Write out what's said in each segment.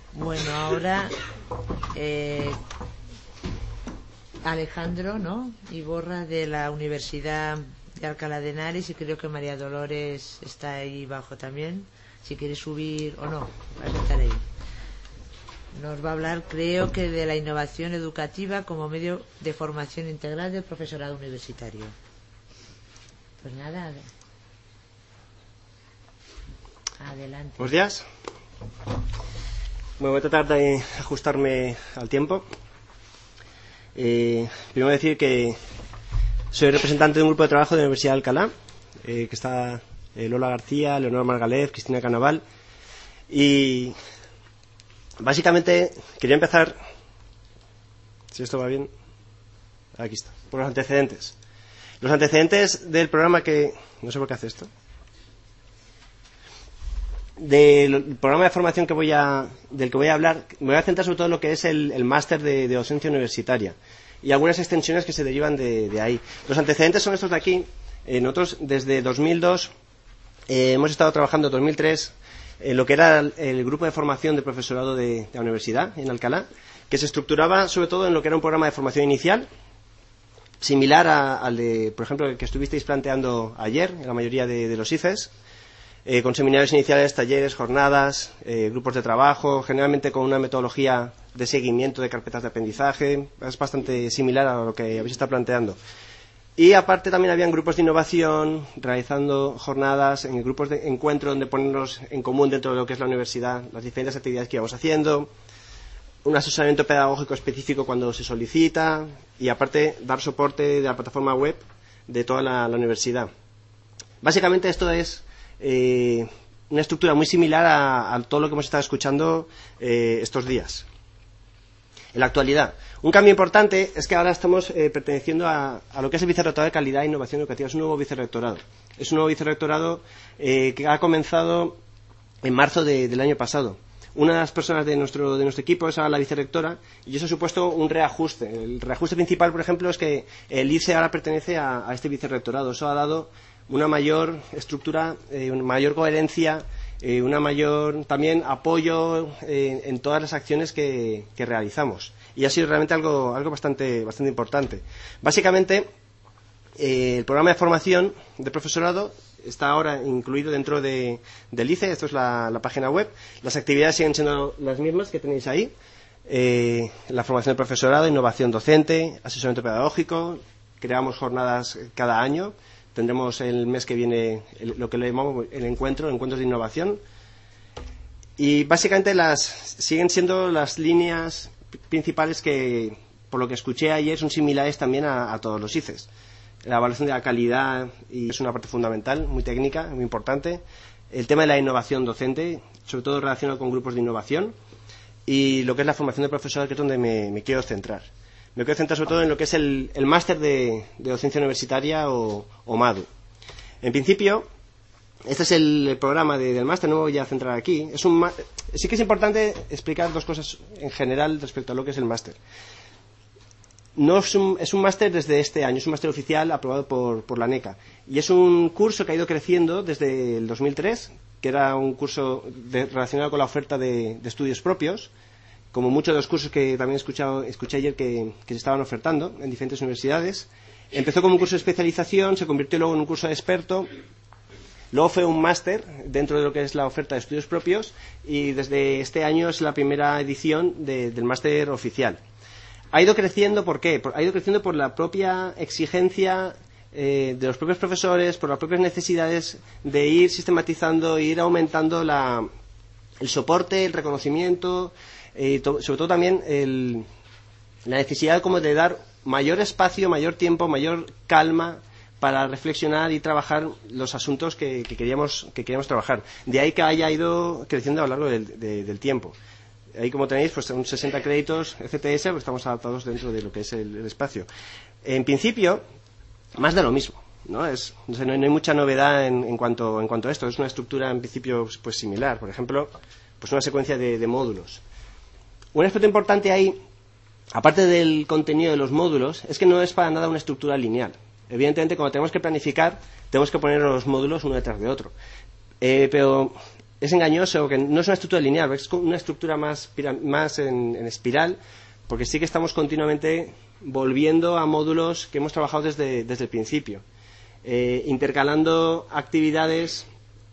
Bueno, ahora Alejandro, ¿no? Iborra, de la Universidad de Alcalá de Henares, y creo que María Dolores está ahí abajo también. Si quiere subir o no, vas a estar ahí. Nos va a hablar, creo que, de la innovación educativa como medio de formación integral del profesorado universitario. Pues nada, adelante. Buenos días. Bueno, voy a tratar de ajustarme al tiempo. Primero decir que soy representante de un grupo de trabajo de la Universidad de Alcalá, que está Lola García, Leonor Margalef, Cristina Canaval, y básicamente quería empezar, si esto va bien, aquí está, por los antecedentes. Los antecedentes del programa que... no sé por qué hace esto. Del programa de formación del que voy a hablar, me voy a centrar sobre todo en lo que es el máster de docencia universitaria y algunas extensiones que se derivan de ahí. Los antecedentes son estos de aquí. Nosotros desde 2002 hemos estado trabajando, 2003, en lo que era el grupo de formación de profesorado de la universidad en Alcalá, que se estructuraba sobre todo en lo que era un programa de formación inicial, similar al de, por ejemplo, el que estuvisteis planteando ayer en la mayoría de los ICES, con seminarios iniciales, talleres, jornadas, grupos de trabajo, generalmente con una metodología de seguimiento de carpetas de aprendizaje. Es bastante similar a lo que habéis estado planteando. Y aparte también habían grupos de innovación, realizando jornadas, en grupos de encuentro donde ponernos en común dentro de lo que es la universidad, las diferentes actividades que íbamos haciendo, un asesoramiento pedagógico específico cuando se solicita, y aparte dar soporte de la plataforma web de toda la universidad. Básicamente esto es una estructura muy similar a todo lo que hemos estado escuchando estos días. En la actualidad, un cambio importante es que ahora estamos perteneciendo a lo que es el Vicerrectorado de Calidad e Innovación Educativa. Es un nuevo vicerrectorado. Es un nuevo vicerrectorado que ha comenzado en marzo del año pasado. Una de las personas de nuestro equipo es ahora la vicerrectora, y eso ha supuesto un reajuste. El reajuste principal, por ejemplo, es que el ICE ahora pertenece a este vicerrectorado. Eso ha dado una mayor estructura, una mayor coherencia, una mayor también apoyo en todas las acciones que realizamos. Y ha sido realmente algo bastante importante. Básicamente, el programa de formación de profesorado está ahora incluido dentro del ICE. Esto es la página web. Las actividades siguen siendo las mismas que tenéis ahí. La formación de profesorado, innovación docente, asesoramiento pedagógico. Creamos jornadas cada año. Tendremos el mes que viene lo que le llamamos encuentros de innovación. Y básicamente siguen siendo las líneas principales que, por lo que escuché ayer, son similares también a todos los ICES. La evaluación de la calidad y es una parte fundamental, muy técnica, muy importante. El tema de la innovación docente, sobre todo relacionado con grupos de innovación. Y lo que es la formación de profesorado, que es donde me quiero centrar. Me quiero centrar sobre todo en lo que es el máster de docencia universitaria o MADU. En principio, este es el programa del máster, no me voy a centrar aquí. Sí que es importante explicar dos cosas en general respecto a lo que es el máster. No es un máster desde este año, es un máster oficial aprobado por la NECA. Y es un curso que ha ido creciendo desde el 2003, que era un curso relacionado con la oferta de estudios propios, como muchos de los cursos que también escuché ayer que se estaban ofertando en diferentes universidades. Empezó como un curso de especialización, se convirtió luego en un curso de experto, luego fue un máster dentro de lo que es la oferta de estudios propios, y desde este año es la primera edición del máster oficial. Ha ido creciendo, ¿por qué? Ha ido creciendo por la propia exigencia de los propios profesores, por las propias necesidades de ir sistematizando, ir aumentando el soporte, el reconocimiento, sobre todo también la necesidad como de dar mayor espacio, mayor tiempo, mayor calma para reflexionar y trabajar los asuntos que queríamos trabajar. De ahí que haya ido creciendo a lo largo del tiempo. Ahí, como tenéis, pues son 60 créditos FTS, pues estamos adaptados dentro de lo que es el espacio. En principio, más de lo mismo, ¿no? No hay mucha novedad en cuanto a esto. Es una estructura, en principio, pues similar. Por ejemplo, pues una secuencia de módulos. Un aspecto importante ahí, aparte del contenido de los módulos, es que no es para nada una estructura lineal. Evidentemente, cuando tenemos que planificar, tenemos que poner los módulos uno detrás de otro. Pero es engañoso, que no es una estructura lineal, es una estructura más en espiral, porque sí que estamos continuamente volviendo a módulos que hemos trabajado desde el principio, intercalando actividades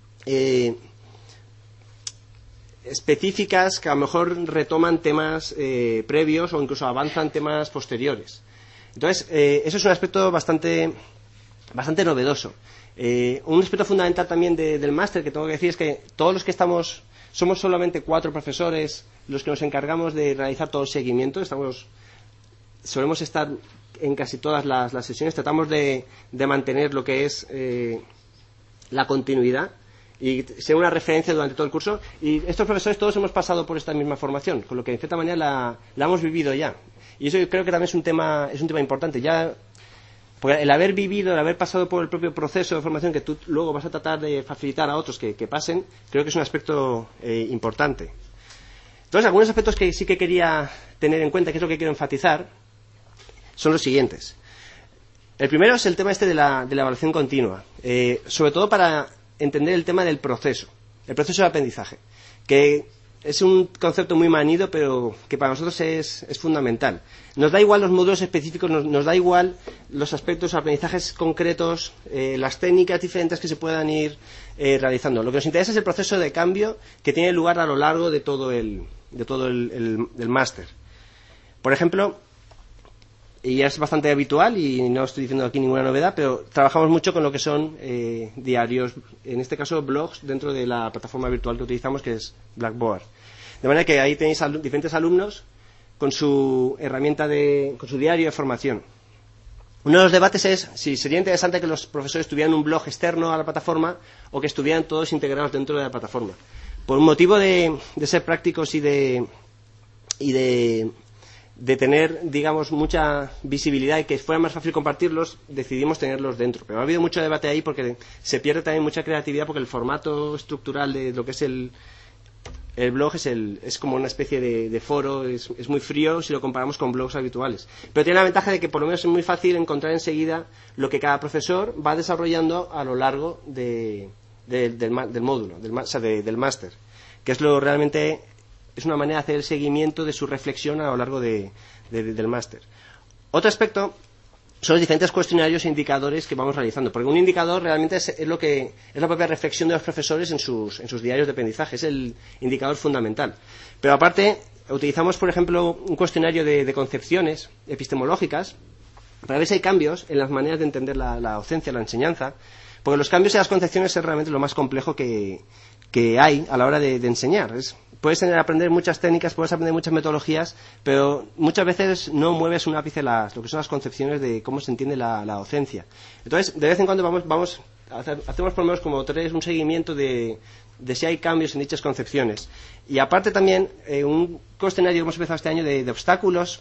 específicas que a lo mejor retoman temas previos o incluso avanzan temas posteriores. Entonces, eso es un aspecto bastante novedoso. Un aspecto fundamental también del máster que tengo que decir es que todos los que somos solamente 4 profesores los que nos encargamos de realizar todo el seguimiento. Solemos estar en casi todas las sesiones, tratamos de mantener lo que es la continuidad y ser una referencia durante todo el curso. Y estos profesores todos hemos pasado por esta misma formación, con lo que en cierta manera la hemos vivido ya. Y eso yo creo que también es un tema importante. Ya, porque el haber vivido, el haber pasado por el propio proceso de formación que tú luego vas a tratar de facilitar a otros que pasen, creo que es un aspecto importante. Entonces, algunos aspectos que sí que quería tener en cuenta, que es lo que quiero enfatizar, son los siguientes. El primero es el tema de la evaluación continua, sobre todo para entender el tema del proceso, el proceso de aprendizaje, que es un concepto muy manido, pero que para nosotros es fundamental. Nos da igual los módulos específicos, nos da igual los aspectos, aprendizajes concretos, las técnicas diferentes que se puedan ir realizando. Lo que nos interesa es el proceso de cambio que tiene lugar a lo largo de todo el máster. Por ejemplo, y es bastante habitual, y no estoy diciendo aquí ninguna novedad, pero trabajamos mucho con lo que son diarios, en este caso blogs, dentro de la plataforma virtual que utilizamos, que es Blackboard. De manera que ahí tenéis diferentes alumnos con su herramienta con su diario de formación. Uno de los debates es si sería interesante que los profesores tuvieran un blog externo a la plataforma o que estuvieran todos integrados dentro de la plataforma. Por un motivo de ser prácticos y de tener, digamos, mucha visibilidad y que fuera más fácil compartirlos, decidimos tenerlos dentro. Pero ha habido mucho debate ahí porque se pierde también mucha creatividad, porque el formato estructural de lo que es el blog es como una especie de foro, es muy frío si lo comparamos con blogs habituales. Pero tiene la ventaja de que por lo menos es muy fácil encontrar enseguida lo que cada profesor va desarrollando a lo largo del módulo, del máster, que es lo realmente... Es una manera de hacer el seguimiento de su reflexión a lo largo del máster. Otro aspecto son los diferentes cuestionarios e indicadores que vamos realizando, porque un indicador realmente es la propia reflexión de los profesores en sus diarios de aprendizaje, es el indicador fundamental. Pero aparte, utilizamos, por ejemplo, un cuestionario de concepciones epistemológicas para ver si hay cambios en las maneras de entender la docencia, la enseñanza, porque los cambios en las concepciones es realmente lo más complejo que hay a la hora de enseñar. Puedes aprender muchas técnicas, puedes aprender muchas metodologías, pero muchas veces no mueves un ápice lo que son las concepciones de cómo se entiende la docencia. Entonces, de vez en cuando hacemos por lo menos como un seguimiento de si hay cambios en dichas concepciones. Y aparte también, un cuestionario que hemos empezado este año de obstáculos.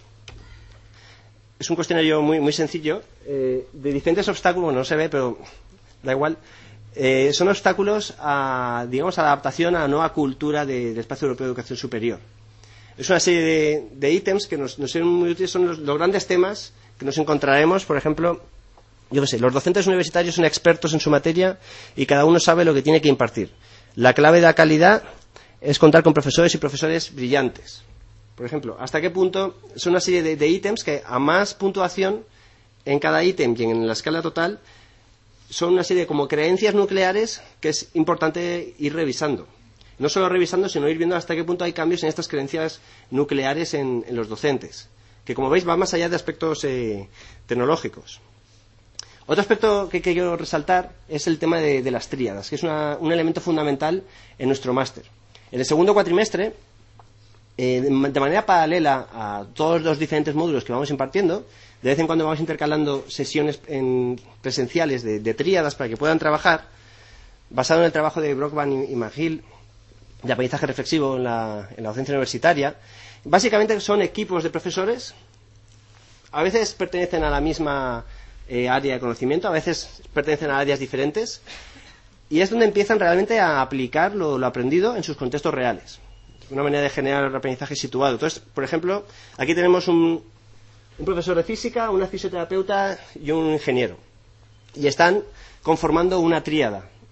Es un cuestionario muy, muy sencillo, de diferentes obstáculos, bueno, no se ve, pero da igual. Son obstáculos a adaptación a la nueva cultura del Espacio Europeo de Educación Superior. Es una serie de ítems que nos son muy útiles, son los grandes temas que nos encontraremos. Por ejemplo, los docentes universitarios son expertos en su materia y cada uno sabe lo que tiene que impartir. La clave de la calidad es contar con profesores y profesores brillantes. Por ejemplo, ¿hasta qué punto? Son una serie de ítems que, a más puntuación en cada ítem y en la escala total, son una serie de como creencias nucleares que es importante ir revisando. No solo revisando, sino ir viendo hasta qué punto hay cambios en estas creencias nucleares en los docentes, que como veis va más allá de aspectos tecnológicos. Otro aspecto que quiero resaltar es el tema de las tríadas, que es un elemento fundamental en nuestro máster. En el segundo cuatrimestre, de manera paralela a todos los diferentes módulos que vamos impartiendo, de vez en cuando vamos intercalando sesiones presenciales de tríadas para que puedan trabajar, basado en el trabajo de Brockman y McGill, de aprendizaje reflexivo en la docencia universitaria. Básicamente son equipos de profesores, a veces pertenecen a la misma área de conocimiento, a veces pertenecen a áreas diferentes, y es donde empiezan realmente a aplicar lo aprendido en sus contextos reales. Una manera de generar aprendizaje situado. Entonces, por ejemplo, aquí tenemos un profesor de física, una fisioterapeuta y un ingeniero. Y están conformando una tríada.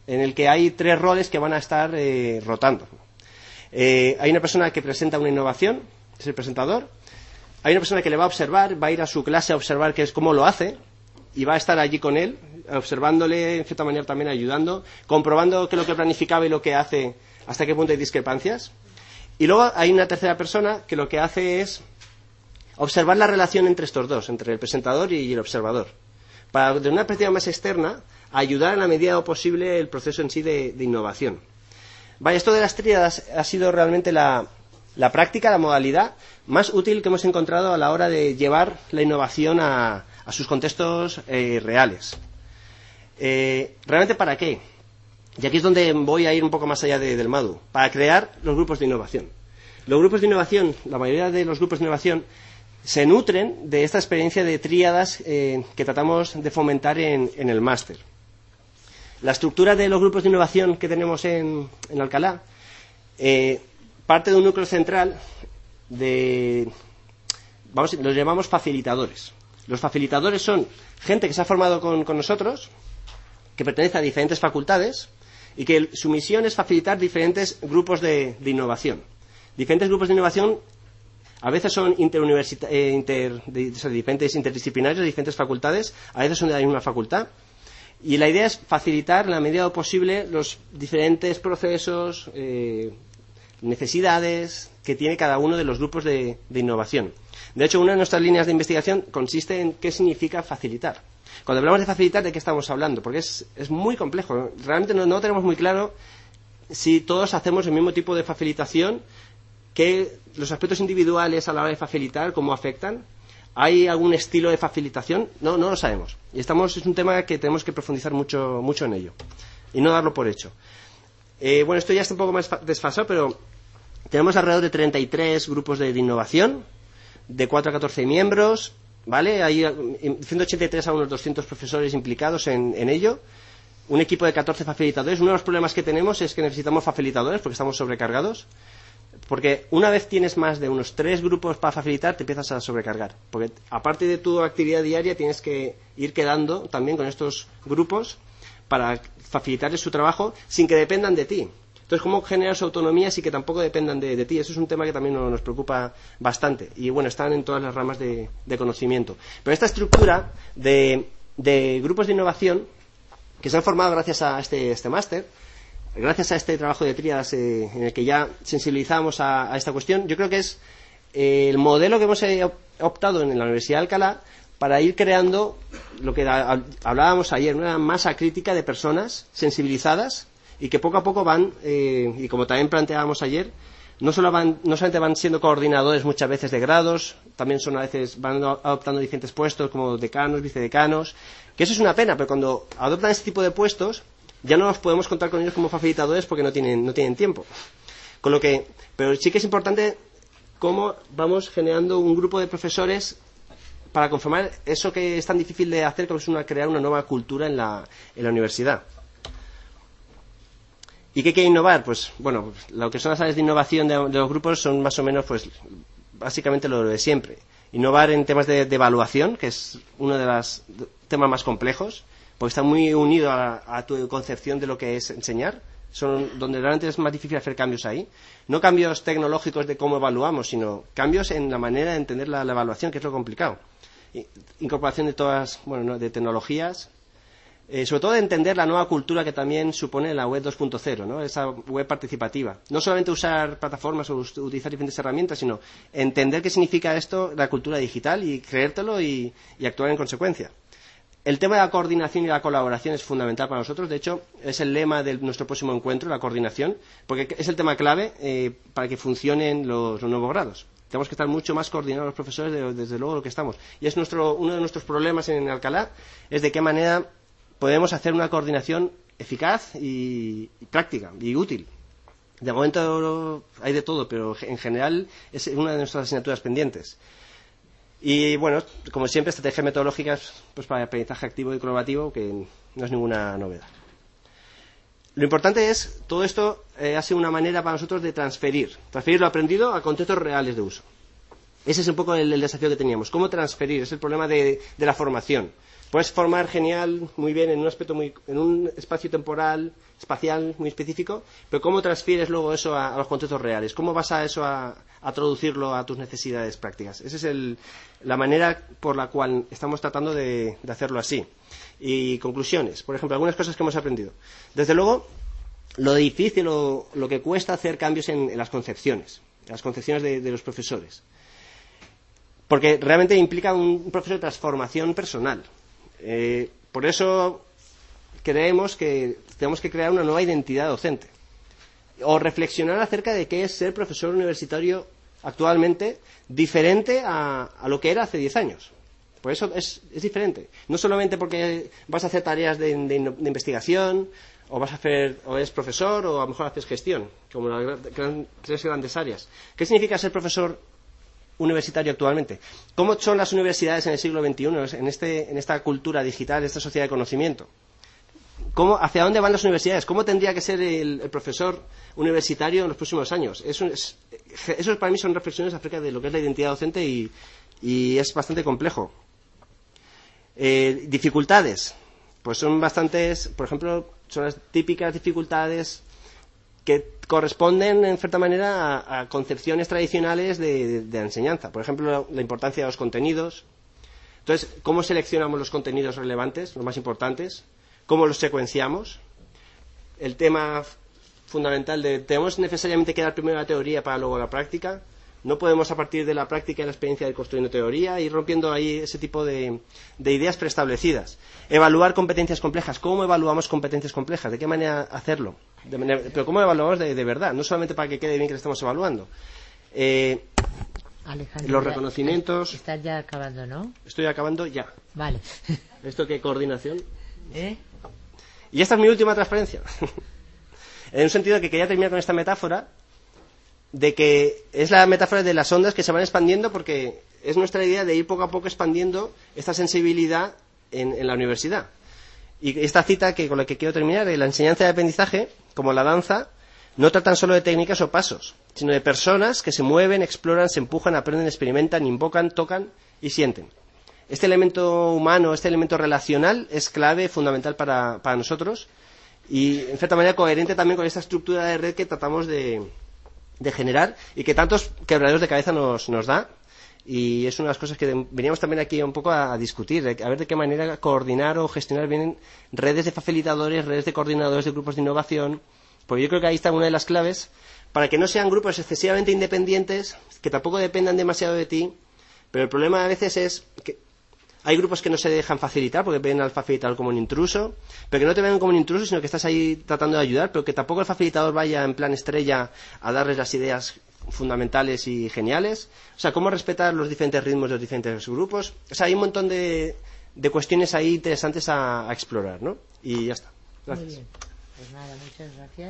en el que hay 3 roles que van a estar rotando. Hay una persona que presenta una innovación, es el presentador. Hay una persona que le va a observar, va a ir a su clase a observar cómo lo hace, y va a estar allí con él, observándole, en cierta manera también ayudando, comprobando que lo que planificaba y lo que hace, hasta qué punto hay discrepancias. Y luego hay una tercera persona que lo que hace es observar la relación entre estos dos, entre el presentador y el observador, para, de una perspectiva más externa, ayudar en la medida de lo posible el proceso en sí de innovación. Vaya, esto de las tríadas ha sido realmente la práctica, la modalidad más útil que hemos encontrado a la hora de llevar la innovación a sus contextos reales. ¿Realmente para qué? Y aquí es donde voy a ir un poco más allá del MADU. Para crear los grupos de innovación. Los grupos de innovación, la mayoría de los grupos de innovación, se nutren de esta experiencia de tríadas que tratamos de fomentar en el máster. La estructura de los grupos de innovación que tenemos en Alcalá parte de un núcleo central los llamamos facilitadores. Los facilitadores son gente que se ha formado con nosotros, que pertenece a diferentes facultades y que su misión es facilitar diferentes grupos de innovación. Diferentes grupos de innovación a veces son diferentes interdisciplinarios de diferentes facultades, a veces son de la misma facultad. Y la idea es facilitar en la medida de lo posible los diferentes procesos, necesidades que tiene cada uno de los grupos de innovación. De hecho, una de nuestras líneas de investigación consiste en qué significa facilitar. Cuando hablamos de facilitar, ¿de qué estamos hablando? Porque es muy complejo. Realmente no tenemos muy claro si todos hacemos el mismo tipo de facilitación, que los aspectos individuales a la hora de facilitar, cómo afectan. ¿Hay algún estilo de facilitación? No lo sabemos. Y es un tema que tenemos que profundizar mucho en ello y no darlo por hecho. Bueno, esto ya está un poco más desfasado, pero tenemos alrededor de 33 grupos de innovación, de 4 a 14 miembros, ¿vale? Hay 183 a unos 200 profesores implicados en ello, un equipo de 14 facilitadores. Uno de los problemas que tenemos es que necesitamos facilitadores porque estamos sobrecargados, porque una vez tienes más de unos 3 grupos para facilitar, te empiezas a sobrecargar, porque aparte de tu actividad diaria tienes que ir quedando también con estos grupos para facilitarles su trabajo sin que dependan de ti. Entonces, ¿cómo generar su autonomía sin que tampoco dependan de ti? Eso es un tema que también nos preocupa bastante. Y bueno, están en todas las ramas de conocimiento. Pero esta estructura de grupos de innovación que se han formado gracias a este máster, gracias a este trabajo de tríadas en el que ya sensibilizamos a esta cuestión, yo creo que es el modelo que hemos optado en la Universidad de Alcalá para ir creando lo que hablábamos ayer, una masa crítica de personas sensibilizadas y que poco a poco van, y como también planteábamos ayer, no solamente van siendo coordinadores muchas veces de grados, también a veces van adoptando diferentes puestos como decanos, vicedecanos, que eso es una pena, pero cuando adoptan este tipo de puestos ya no nos podemos contar con ellos como facilitadores porque no tienen tiempo. Pero sí que es importante cómo vamos generando un grupo de profesores para conformar eso que es tan difícil de hacer, como es crear una nueva cultura en la universidad. ¿Y qué hay que innovar? Pues bueno, lo que son las áreas de innovación de los grupos son más o menos, pues básicamente lo de siempre. Innovar en temas de evaluación, que es uno de los temas más complejos, porque está muy unido a tu concepción de lo que es enseñar. Son donde realmente es más difícil hacer cambios ahí. No cambios tecnológicos de cómo evaluamos, sino cambios en la manera de entender la evaluación, que es lo complicado. Incorporación de tecnologías, sobre todo de entender la nueva cultura que también supone la web 2.0, ¿no? Esa web participativa. No solamente usar plataformas o utilizar diferentes herramientas, sino entender qué significa esto, la cultura digital, y creértelo y actuar en consecuencia. El tema de la coordinación y la colaboración es fundamental para nosotros. De hecho, es el lema de nuestro próximo encuentro, la coordinación, porque es el tema clave para que funcionen los nuevos grados. Tenemos que estar mucho más coordinados los profesores, desde luego, lo que estamos. Y es uno de nuestros problemas en Alcalá, es de qué manera podemos hacer una coordinación eficaz y práctica y útil. De momento hay de todo, pero en general es una de nuestras asignaturas pendientes. Y bueno, como siempre, estrategias metodológicas pues para el aprendizaje activo y colaborativo, que no es ninguna novedad. Lo importante es, todo esto ha sido una manera para nosotros de transferir lo aprendido a contextos reales de uso. Ese es un poco el desafío que teníamos. ¿Cómo transferir? Es el problema de la formación. Puedes formar genial, muy bien, en un aspecto en un espacio temporal, espacial muy específico, pero ¿cómo transfieres luego eso a los contextos reales? ¿Cómo vas a eso a traducirlo a tus necesidades prácticas? Esa es la manera por la cual estamos tratando de hacerlo así. Y conclusiones, por ejemplo, algunas cosas que hemos aprendido. Desde luego, lo difícil o lo que cuesta hacer cambios en las concepciones de los profesores. Porque realmente implica un proceso de transformación personal. Por eso creemos que tenemos que crear una nueva identidad docente o reflexionar acerca de qué es ser profesor universitario actualmente diferente a lo que era hace 10 años. Por eso es diferente. No solamente porque vas a hacer tareas de investigación o eres profesor o a lo mejor haces gestión, como las tres grandes áreas. ¿Qué significa ser profesor universitario actualmente? ¿Cómo son las universidades en el siglo XXI, en esta cultura digital, en esta sociedad de conocimiento? ¿Hacia dónde van las universidades? ¿Cómo tendría que ser el profesor universitario en los próximos años? Eso para mí son reflexiones acerca de lo que es la identidad docente y es bastante complejo. Dificultades. Pues son bastantes, por ejemplo, son las típicas dificultades que corresponden, en cierta manera, a concepciones tradicionales de enseñanza. Por ejemplo, la importancia de los contenidos. Entonces, ¿cómo seleccionamos los contenidos relevantes, los más importantes? ¿Cómo los secuenciamos? El tema fundamental ¿tenemos necesariamente que dar primero la teoría para luego la práctica? No podemos, a partir de la práctica y la experiencia de construir teoría, ir rompiendo ahí ese tipo de ideas preestablecidas. Evaluar competencias complejas. ¿Cómo evaluamos competencias complejas? ¿De qué manera hacerlo? Pero ¿cómo evaluamos de verdad? No solamente para que quede bien que le estamos evaluando. Alejandro, los reconocimientos. Estás ya acabando, ¿no? Estoy acabando ya. Vale. ¿Esto qué coordinación? Y esta es mi última transferencia. En un sentido que quería terminar con esta metáfora de que es la metáfora de las ondas que se van expandiendo, porque es nuestra idea de ir poco a poco expandiendo esta sensibilidad en la universidad. Y esta cita con la que quiero terminar, de la enseñanza y el aprendizaje, como la danza, no tratan solo de técnicas o pasos, sino de personas que se mueven, exploran, se empujan, aprenden, experimentan, invocan, tocan y sienten. Este elemento humano, este elemento relacional es clave, fundamental para nosotros y, en cierta manera, coherente también con esta estructura de red que tratamos de generar y que tantos quebraderos de cabeza nos da. Y es una de las cosas que veníamos también aquí un poco a discutir, a ver de qué manera coordinar o gestionar bien redes de facilitadores, redes de coordinadores de grupos de innovación, porque yo creo que ahí está una de las claves para que no sean grupos excesivamente independientes, que tampoco dependan demasiado de ti, pero el problema a veces es que hay grupos que no se dejan facilitar porque ven al facilitador como un intruso, pero que no te ven como un intruso, sino que estás ahí tratando de ayudar, pero que tampoco el facilitador vaya en plan estrella a darles las ideas fundamentales y geniales. O sea, cómo respetar los diferentes ritmos de los diferentes grupos. O sea, hay un montón de cuestiones ahí interesantes a explorar, ¿no? Y ya está. Gracias. Muy bien. Pues nada, muchas gracias.